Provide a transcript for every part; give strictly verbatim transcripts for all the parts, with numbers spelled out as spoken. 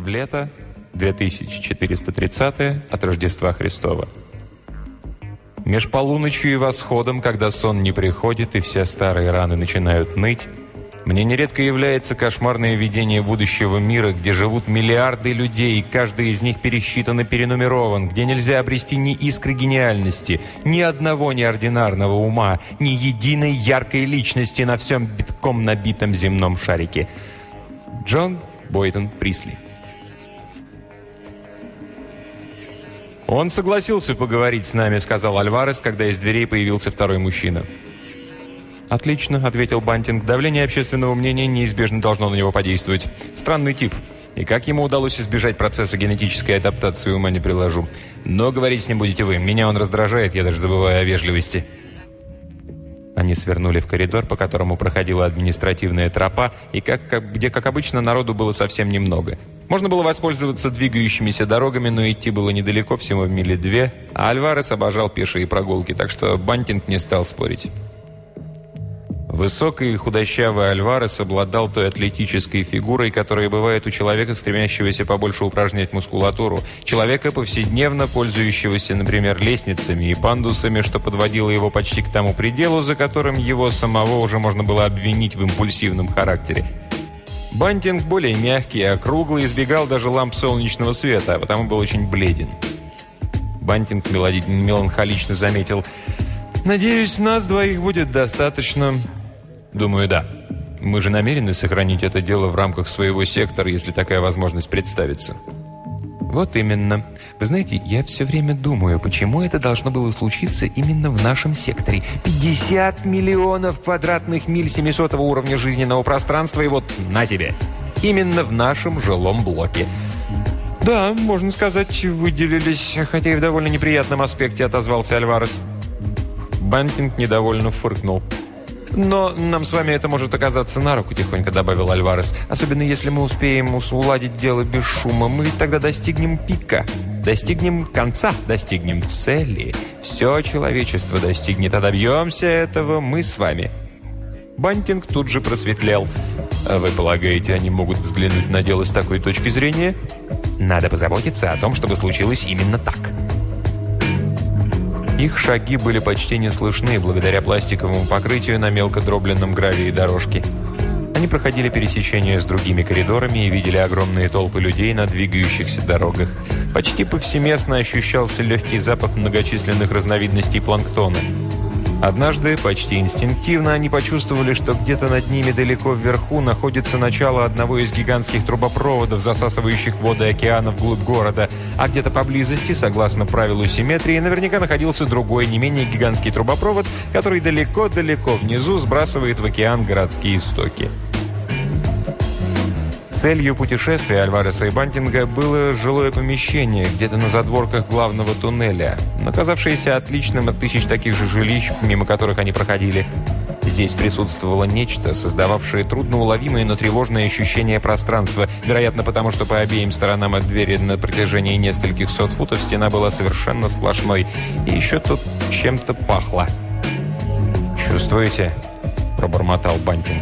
Лето, две тысячи четыреста тридцатое от Рождества Христова. Меж полуночью и восходом, когда сон не приходит и все старые раны начинают ныть, мне нередко является кошмарное видение будущего мира, где живут миллиарды людей, и каждый из них пересчитан и перенумерован, где нельзя обрести ни искры гениальности, ни одного неординарного ума, ни единой яркой личности на всем битком набитом земном шарике. Джон Бойден Присли. «Он согласился поговорить с нами», — сказал Альварес, когда из дверей появился второй мужчина. «Отлично», — ответил Бантинг. «Давление общественного мнения неизбежно должно на него подействовать. Странный тип. И как ему удалось избежать процесса генетической адаптации, ума не приложу. Но говорить с ним будете вы. Меня он раздражает, я даже забываю о вежливости». Они свернули в коридор, по которому проходила административная тропа, и как, как, где, как обычно, народу было совсем немного. Можно было воспользоваться двигающимися дорогами, но идти было недалеко, всего в мили две, а Альварес обожал пешие прогулки, так что Бантинг не стал спорить. Высокий и худощавый Альварес обладал той атлетической фигурой, которая бывает у человека, стремящегося побольше упражнять мускулатуру, человека, повседневно пользующегося, например, лестницами и пандусами, что подводило его почти к тому пределу, за которым его самого уже можно было обвинить в импульсивном характере. Бантинг, более мягкий и округлый, избегал даже ламп солнечного света, а потому был очень бледен. Бантинг меланхолично заметил: «Надеюсь, нас двоих будет достаточно». «Думаю, да. Мы же намерены сохранить это дело в рамках своего сектора, если такая возможность представится». «Вот именно. Вы знаете, я все время думаю, почему это должно было случиться именно в нашем секторе. пятьдесят миллионов квадратных миль семисотого уровня жизненного пространства, и вот на тебе. Именно в нашем жилом блоке». «Да, можно сказать, выделились, хотя и в довольно неприятном аспекте», — отозвался Альварес. Бантинг недовольно фыркнул. «Но нам с вами это может оказаться на руку», — тихонько добавил Альварес. «Особенно если мы успеем уладить дело без шума. Мы ведь тогда достигнем пика, достигнем конца, достигнем цели. Все человечество достигнет, а добьемся этого мы с вами». Бантинг тут же просветлел. «А вы полагаете, они могут взглянуть на дело с такой точки зрения?» «Надо позаботиться о том, чтобы случилось именно так». Их шаги были почти не слышны благодаря пластиковому покрытию на мелко дробленном гравии дорожки. Они проходили пересечения с другими коридорами и видели огромные толпы людей на двигающихся дорогах. Почти повсеместно ощущался легкий запах многочисленных разновидностей планктона. Однажды, почти инстинктивно, они почувствовали, что где-то над ними далеко вверху находится начало одного из гигантских трубопроводов, засасывающих воды океана вглубь города, а где-то поблизости, согласно правилу симметрии, наверняка находился другой, не менее гигантский трубопровод, который далеко-далеко внизу сбрасывает в океан городские стоки. Целью путешествия Альвареса и Бантинга было жилое помещение где-то на задворках главного туннеля, но казавшееся отличным от тысяч таких же жилищ, мимо которых они проходили. Здесь присутствовало нечто, создававшее трудноуловимое, но тревожное ощущение пространства, вероятно, потому что по обеим сторонам от двери на протяжении нескольких сот футов стена была совершенно сплошной, и еще тут чем-то пахло. «Чувствуете?» – пробормотал Бантинг.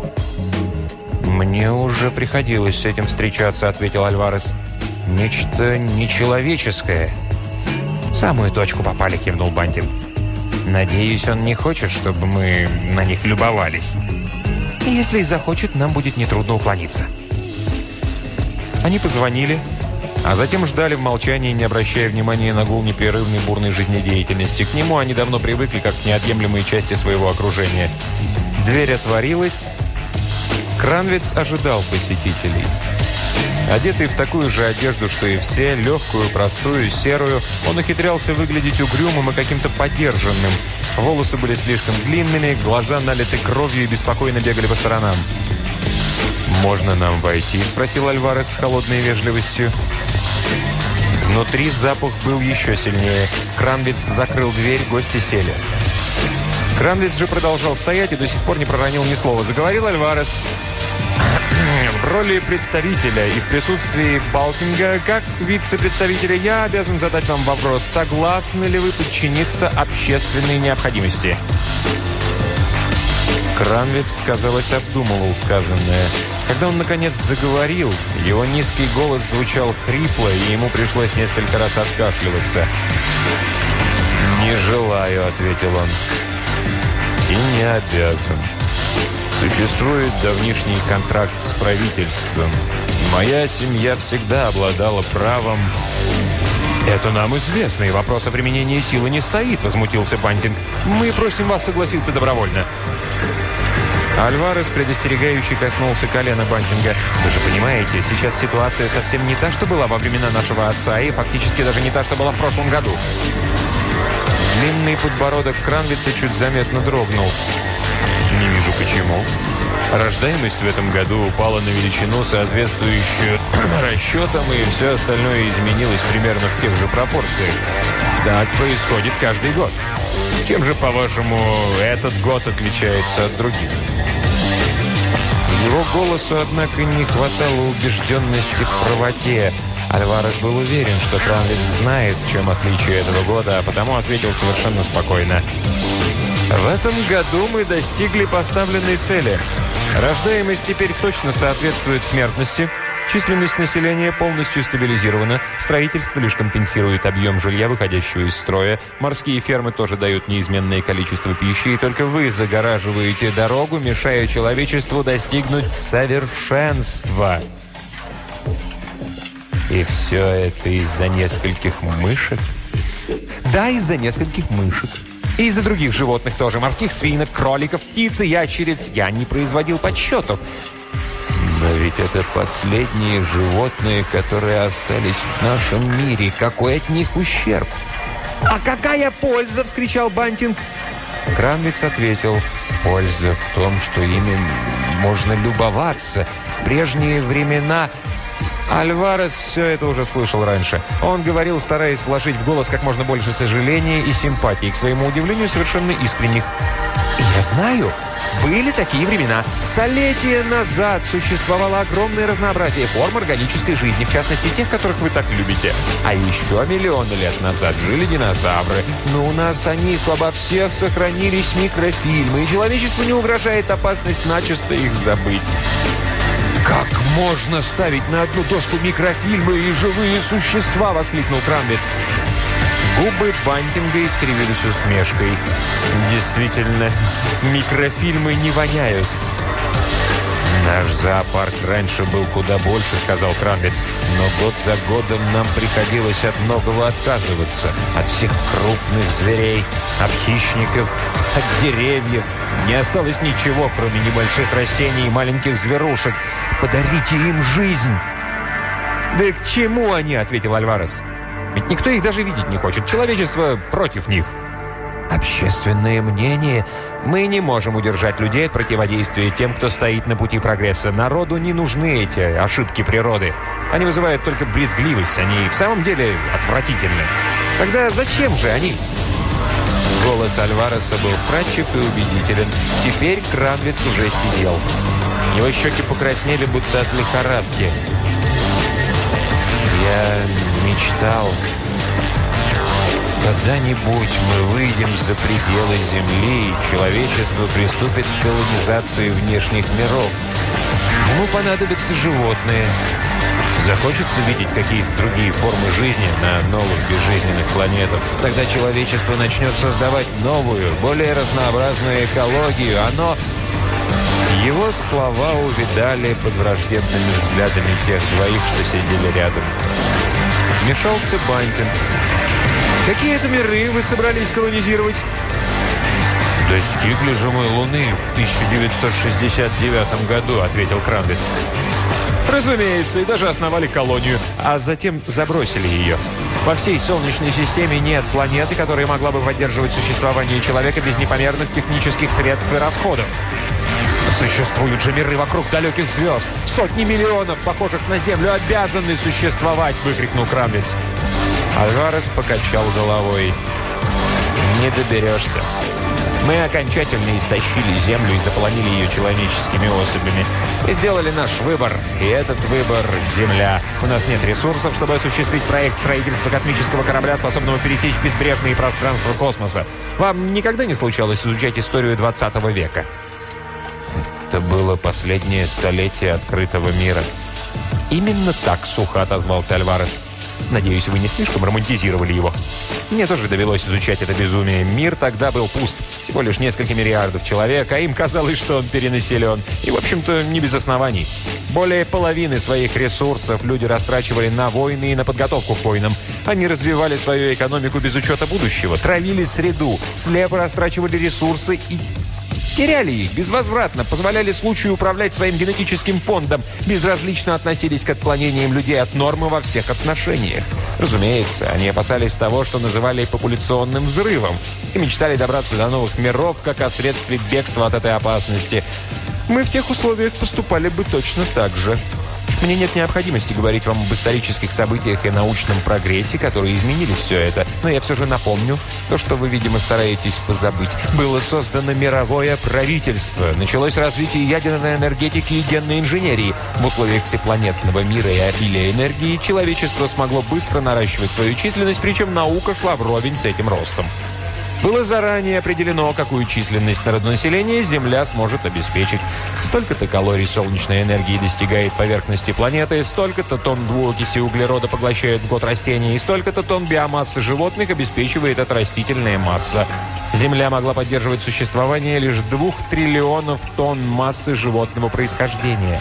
«Мне уже приходилось с этим встречаться», — ответил Альварес. «Нечто нечеловеческое». «В самую точку попали», — кивнул Бантинг. «Надеюсь, он не хочет, чтобы мы на них любовались. И если и захочет, нам будет нетрудно уклониться». Они позвонили, а затем ждали в молчании, не обращая внимания на гул непрерывной бурной жизнедеятельности. К нему они давно привыкли, как к неотъемлемой части своего окружения. Дверь отворилась. Кранвиц ожидал посетителей. Одетый в такую же одежду, что и все, легкую, простую, серую, он ухитрялся выглядеть угрюмым и каким-то подержанным. Волосы были слишком длинными, глаза налиты кровью и беспокойно бегали по сторонам. «Можно нам войти?» – спросил Альварес с холодной вежливостью. Внутри запах был еще сильнее. Кранвиц закрыл дверь, гости сели. Кранвиц же продолжал стоять и до сих пор не проронил ни слова. Заговорил Альварес. «В роли представителя и в присутствии Балтинга, как вице-представителя, я обязан задать вам вопрос. Согласны ли вы подчиниться общественной необходимости?» Кранвиц, казалось, обдумывал сказанное. Когда он, наконец, заговорил, его низкий голос звучал хрипло, и ему пришлось несколько раз откашливаться. «Не желаю», — ответил он, — «и не обязан. Существует давнишний контракт с правительством. Моя семья всегда обладала правом...» «Это нам известно, и вопрос о применении силы не стоит», — возмутился Бантинг. «Мы просим вас согласиться добровольно». Альварес предостерегающе коснулся колена Бантинга. «Вы же понимаете, сейчас ситуация совсем не та, что была во времена нашего отца, и фактически даже не та, что была в прошлом году». Длинный подбородок Кранвица чуть заметно дрогнул. «Не вижу, почему. Рождаемость в этом году упала на величину, соответствующую расчетам, и все остальное изменилось примерно в тех же пропорциях. Так происходит каждый год. Чем же, по-вашему, этот год отличается от других?» Его голосу, однако, не хватало убежденности в правоте. Альварес был уверен, что Кранвиц знает, в чем отличие этого года, а потому ответил совершенно спокойно. «В этом году мы достигли поставленной цели. Рождаемость теперь точно соответствует смертности. Численность населения полностью стабилизирована. Строительство лишь компенсирует объем жилья, выходящего из строя. Морские фермы тоже дают неизменное количество пищи. И только вы загораживаете дорогу, мешая человечеству достигнуть совершенства». «И все это из-за нескольких мышек?» «Да, из-за нескольких мышек. И из-за других животных тоже. Морских свинок, кроликов, птиц и ящериц. Я не производил подсчетов». «Но ведь это последние животные, которые остались в нашем мире. Какой от них ущерб?» «А какая польза?» — вскричал Бантинг. Кранвиц ответил: «Польза в том, что ими можно любоваться. В прежние времена...» Альварес все это уже слышал раньше. Он говорил, стараясь вложить в голос как можно больше сожаления и симпатии, к своему удивлению, совершенно искренних. «Я знаю, были такие времена. Столетия назад существовало огромное разнообразие форм органической жизни, в частности, тех, которых вы так любите. А еще миллионы лет назад жили динозавры. Но у нас о них обо всех сохранились микрофильмы, и человечеству не угрожает опасность начисто их забыть». «Как можно ставить на одну доску микрофильмы и живые существа?» — воскликнул Кранвиц. Губы Бантинга искривились усмешкой. «Действительно, микрофильмы не воняют». «Наш зоопарк раньше был куда больше», — сказал Кранвиц. «Но год за годом нам приходилось от многого отказываться. От всех крупных зверей, от хищников, от деревьев. Не осталось ничего, кроме небольших растений и маленьких зверушек. Подарите им жизнь!» «Да к чему они?» — ответил Альварес. «Ведь никто их даже видеть не хочет. Человечество против них». «Общественное мнение. Мы не можем удержать людей от противодействия тем, кто стоит на пути прогресса. Народу не нужны эти ошибки природы. Они вызывают только брезгливость. Они в самом деле отвратительны. Тогда зачем же они?» Голос Альвареса был вкрадчив и убедителен. Теперь Кранвиц уже сидел. Его щеки покраснели, будто от лихорадки. «Я мечтал... Когда-нибудь мы выйдем за пределы Земли, и человечество приступит к колонизации внешних миров. Ему понадобятся животные. Захочется видеть какие-то другие формы жизни на новых безжизненных планетах. Тогда человечество начнет создавать новую, более разнообразную экологию. Оно...» Его слова увидали под враждебными взглядами тех двоих, что сидели рядом. Вмешался Бантинг. «Какие это миры вы собрались колонизировать?» «Достигли же мы Луны в тысяча девятьсот шестьдесят девятом году», — ответил Кранвиц. «Разумеется, и даже основали колонию, а затем забросили ее. Во всей Солнечной системе нет планеты, которая могла бы поддерживать существование человека без непомерных технических средств и расходов. Но существуют же миры вокруг далеких звезд. Сотни миллионов, похожих на Землю, обязаны существовать», — выкрикнул Кранвиц. Альварес покачал головой. «Не доберешься. Мы окончательно истощили Землю и заполонили ее человеческими особями. Мы сделали наш выбор, и этот выбор — Земля. У нас нет ресурсов, чтобы осуществить проект строительства космического корабля, способного пересечь безбрежные пространства космоса. Вам никогда не случалось изучать историю двадцатого века?» Это было последнее столетие открытого мира. «Именно так», — сухо отозвался Альварес. «Надеюсь, вы не слишком романтизировали его. Мне тоже довелось изучать это безумие. Мир тогда был пуст. Всего лишь несколько миллиардов человек, а им казалось, что он перенаселен. И, в общем-то, не без оснований. Более половины своих ресурсов люди растрачивали на войны и на подготовку к войнам. Они развивали свою экономику без учета будущего, травили среду, слепо растрачивали ресурсы и теряли их безвозвратно, позволяли случаю управлять своим генетическим фондом, безразлично относились к отклонениям людей от нормы во всех отношениях. Разумеется, они опасались того, что называли популяционным взрывом, и мечтали добраться до новых миров, как о средстве бегства от этой опасности. Мы в тех условиях поступали бы точно так же. Мне нет необходимости говорить вам об исторических событиях и научном прогрессе, которые изменили все это. Но я все же напомню, то, что вы, видимо, стараетесь позабыть. Было создано мировое правительство. Началось развитие ядерной энергетики и генной инженерии. В условиях всепланетного мира и обилия энергии человечество смогло быстро наращивать свою численность, причем наука шла вровень с этим ростом. Было заранее определено, какую численность народонаселения Земля сможет обеспечить. Столько-то калорий солнечной энергии достигает поверхности планеты, столько-то тонн двуокиси углерода поглощают в год растения, и столько-то тонн биомассы животных обеспечивает эта растительная масса. Земля могла поддерживать существование лишь двух триллионов тонн массы животного происхождения.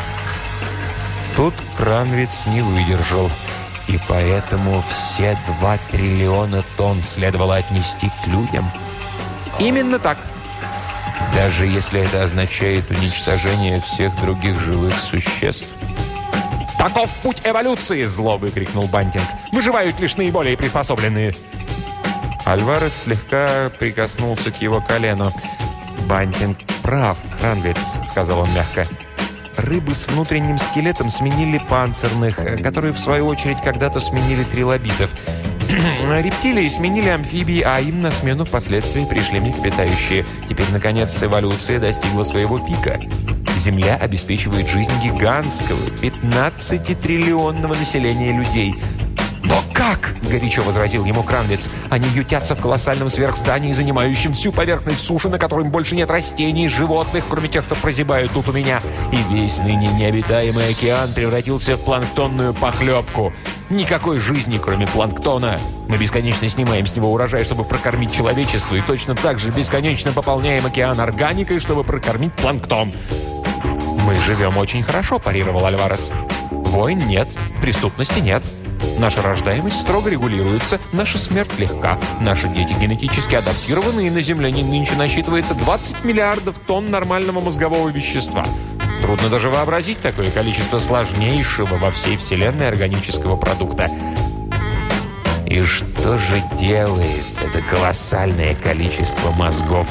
Тут Кранвиц не выдержал. И поэтому все два триллиона тонн следовало отнести к людям. Именно так. Даже если это означает уничтожение всех других живых существ. «Таков путь эволюции!» – зло выкрикнул Бантинг. «Выживают лишь наиболее приспособленные!» Альварес слегка прикоснулся к его колену. «Бантинг прав, Кранвиц», – сказал он мягко. Рыбы с внутренним скелетом сменили панцирных, которые, в свою очередь, когда-то сменили трилобитов. Рептилии сменили амфибии, а им на смену впоследствии пришли млекопитающие. Теперь, наконец, эволюция достигла своего пика. Земля обеспечивает жизнь гигантского, пятнадцатитриллионного населения людей. «Но как?» – горячо возразил ему Кранвиц. «Они ютятся в колоссальном сверхздании, занимающем всю поверхность суши, на котором больше нет растений, животных, кроме тех, что прозябают тут у меня. И весь ныне необитаемый океан превратился в планктонную похлебку. Никакой жизни, кроме планктона. Мы бесконечно снимаем с него урожай, чтобы прокормить человечество, и точно так же бесконечно пополняем океан органикой, чтобы прокормить планктон». «Мы живем очень хорошо», – парировал Альварес. «Войн нет, преступности нет. Наша рождаемость строго регулируется, наша смерть легка, наши дети генетически адаптированы, и на Земле нынче насчитывается двадцать миллиардов тонн нормального мозгового вещества. Трудно даже вообразить такое количество сложнейшего во всей Вселенной органического продукта». «И что же делает это колоссальное количество мозгов?»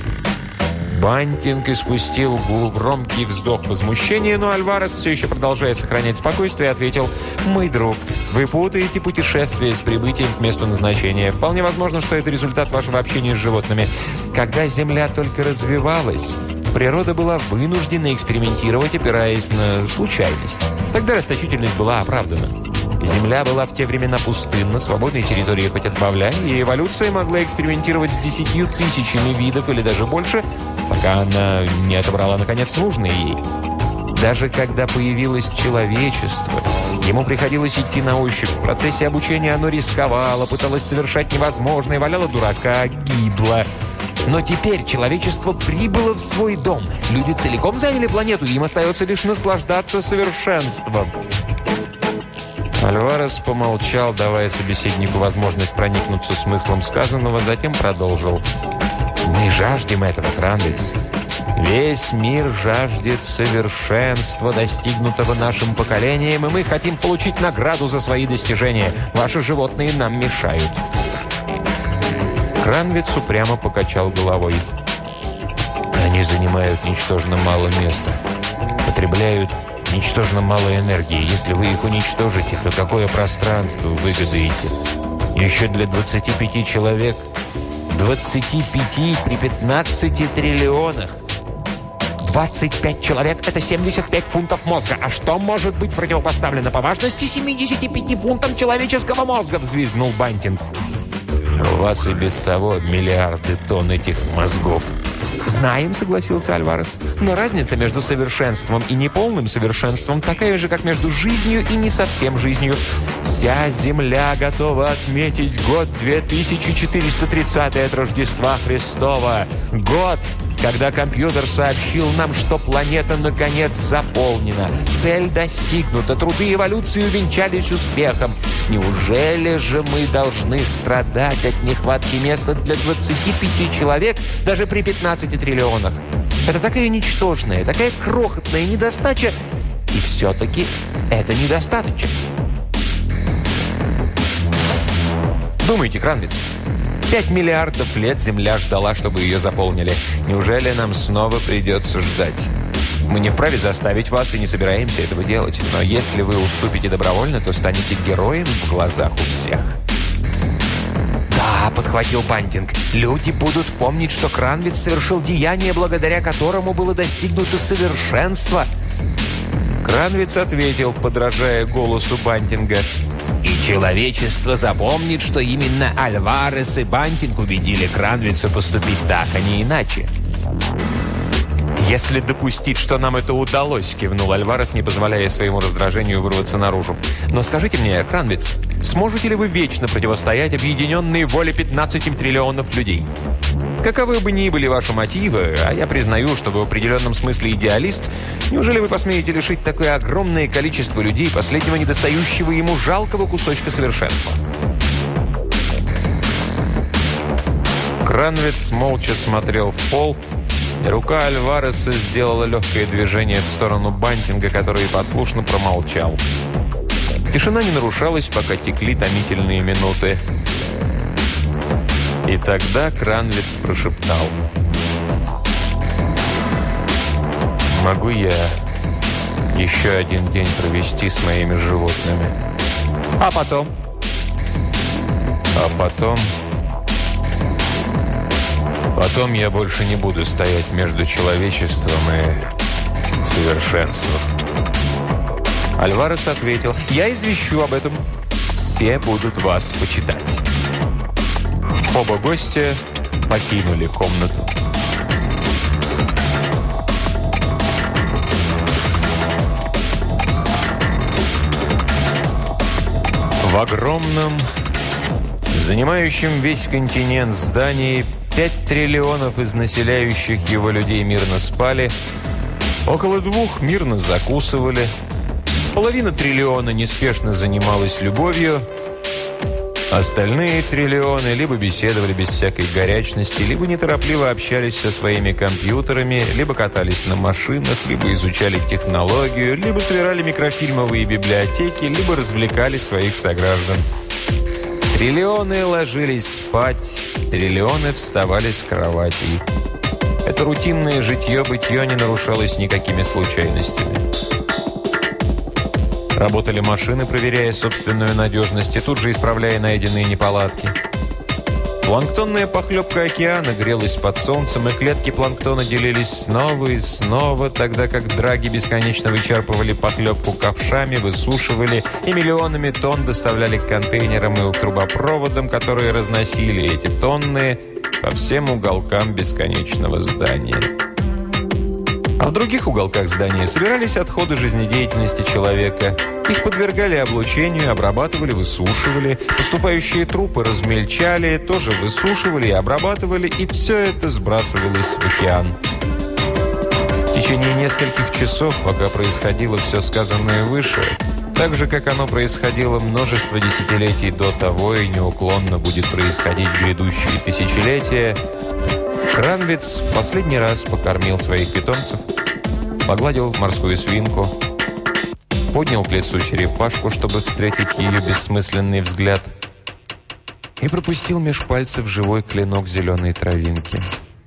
Бантинг испустил громкий вздох возмущения, но Альварес, все еще продолжая сохранять спокойствие, ответил: «Мой друг, вы путаете путешествие с прибытием к месту назначения. Вполне возможно, что это результат вашего общения с животными. Когда Земля только развивалась, природа была вынуждена экспериментировать, опираясь на случайность. Тогда расточительность была оправдана. Земля была в те времена пустынна, свободной территории хоть отбавляй, и эволюция могла экспериментировать с десятью тысячами видов или даже больше, пока она не отобрала, наконец, нужные ей. Даже когда появилось человечество, ему приходилось идти на ощупь. В процессе обучения оно рисковало, пыталось совершать невозможное, валяло дурака, гибло. Но теперь человечество прибыло в свой дом. Люди целиком заняли планету, им остается лишь наслаждаться совершенством». Альварес помолчал, давая собеседнику возможность проникнуться смыслом сказанного, затем продолжил. «Мы жаждем этого, Кранвиц. Весь мир жаждет совершенства, достигнутого нашим поколением, и мы хотим получить награду за свои достижения. Ваши животные нам мешают». Кранвиц упрямо покачал головой. «Они занимают ничтожно мало места, потребляют ничтожно мало энергии. Если вы их уничтожите, то какое пространство выгодаете? Еще для двадцати пяти человек. двадцати пяти при пятнадцати триллионах. двадцать пять человек – это семьдесят пять фунтов мозга. А что может быть противопоставлено по важности семидесяти пяти фунтам человеческого мозга?» – взвизгнул Бантинг. «У вас и без того миллиарды тонн этих мозгов. «Знаем», — согласился Альварес. «Но разница между совершенством и неполным совершенством такая же, как между жизнью и не совсем жизнью. Вся Земля готова отметить год две тысячи четыреста тридцатый от Рождества Христова. Год, когда компьютер сообщил нам, что планета наконец заполнена. Цель достигнута, труды эволюции увенчались успехом. Неужели же мы должны страдать от нехватки места для двадцати пяти человек даже при пятнадцати триллионах? Это такая ничтожная, такая крохотная недостача, и все-таки это недостаточно. Думайте, Кранвиц. Пять миллиардов лет Земля ждала, чтобы ее заполнили. Неужели нам снова придется ждать? Мы не вправе заставить вас и не собираемся этого делать. Но если вы уступите добровольно, то станете героем в глазах у всех. «Да», — подхватил Бантинг, — «люди будут помнить, что Кранвиц совершил деяние, благодаря которому было достигнуто совершенство». Кранвиц ответил, подражая голосу Бантинга: «И человечество запомнит, что именно Альварес и Бантинг убедили Кранвица поступить так, а не иначе». «Если допустить, что нам это удалось», — кивнул Альварес, не позволяя своему раздражению вырваться наружу. «Но скажите мне, Кранвиц, сможете ли вы вечно противостоять объединенной воле пятнадцати триллионов людей? Каковы бы ни были ваши мотивы, а я признаю, что вы в определенном смысле идеалист, неужели вы посмеете лишить такое огромное количество людей последнего недостающего ему жалкого кусочка совершенства?» Кранвиц молча смотрел в пол, и рука Альвареса сделала легкое движение в сторону Бантинга, который послушно промолчал. Тишина не нарушалась, пока текли томительные минуты. И тогда Кранвиц прошептал: «Могу я еще один день провести с моими животными? А потом?» «А потом... Потом я больше не буду стоять между человечеством и совершенством». Альварес ответил: «Я извещу об этом. Все будут вас почитать». Оба гостя покинули комнату. В огромном, занимающем весь континент здании, пять триллионов из населяющих его людей мирно спали, около двух мирно закусывали, половина триллиона неспешно занималась любовью, остальные триллионы либо беседовали без всякой горячности, либо неторопливо общались со своими компьютерами, либо катались на машинах, либо изучали технологию, либо собирали микрофильмовые библиотеки, либо развлекали своих сограждан. Триллионы ложились спать, триллионы вставали с кроватей. Это рутинное житье-бытье не нарушалось никакими случайностями. Работали машины, проверяя собственную надежность и тут же исправляя найденные неполадки. Планктонная похлебка океана грелась под солнцем, и клетки планктона делились снова и снова, тогда как драги бесконечно вычерпывали похлебку ковшами, высушивали и миллионами тонн доставляли к контейнерам и к трубопроводам, которые разносили эти тонны по всем уголкам бесконечного здания. А в других уголках здания собирались отходы жизнедеятельности человека. Их подвергали облучению, обрабатывали, высушивали. Поступающие трупы размельчали, тоже высушивали и обрабатывали, и все это сбрасывалось в океан. В течение нескольких часов, пока происходило все сказанное выше, так же, как оно происходило множество десятилетий до того и неуклонно будет происходить в грядущие тысячелетия, Кранвиц в последний раз покормил своих питомцев, погладил морскую свинку, поднял к лицу черепашку, чтобы встретить ее бессмысленный взгляд, и пропустил меж пальцев живой клинок зеленой травинки.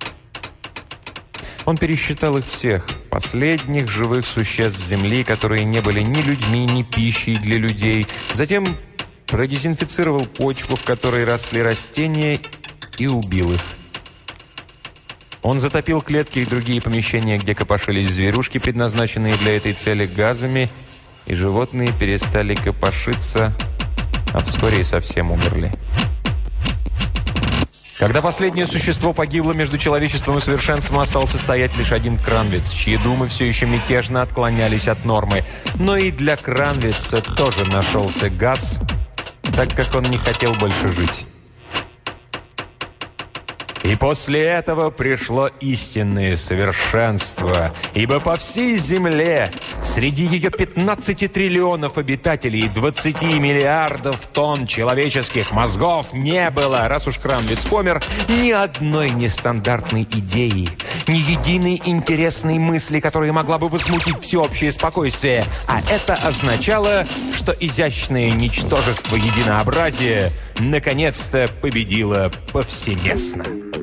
Он пересчитал их всех, последних живых существ Земли, которые не были ни людьми, ни пищей для людей. Затем продезинфицировал почву, в которой росли растения, и убил их. Он затопил клетки и другие помещения, где копошились зверушки, предназначенные для этой цели, газами, и животные перестали копошиться, а вскоре и совсем умерли. Когда последнее существо погибло, между человечеством и совершенством остался стоять лишь один Кранвиц, чьи думы все еще мятежно отклонялись от нормы. Но и для Кранвица тоже нашелся газ, так как он не хотел больше жить. И после этого пришло истинное совершенство, ибо по всей земле, среди ее пятнадцати триллионов обитателей и двадцати миллиардов тонн человеческих мозгов не было, раз уж Кранвиц помер, ни одной нестандартной идеи, ни единой интересной мысли, которая могла бы возмутить всеобщее спокойствие. А это означало, что изящное ничтожество единообразия наконец-то победило повсеместно.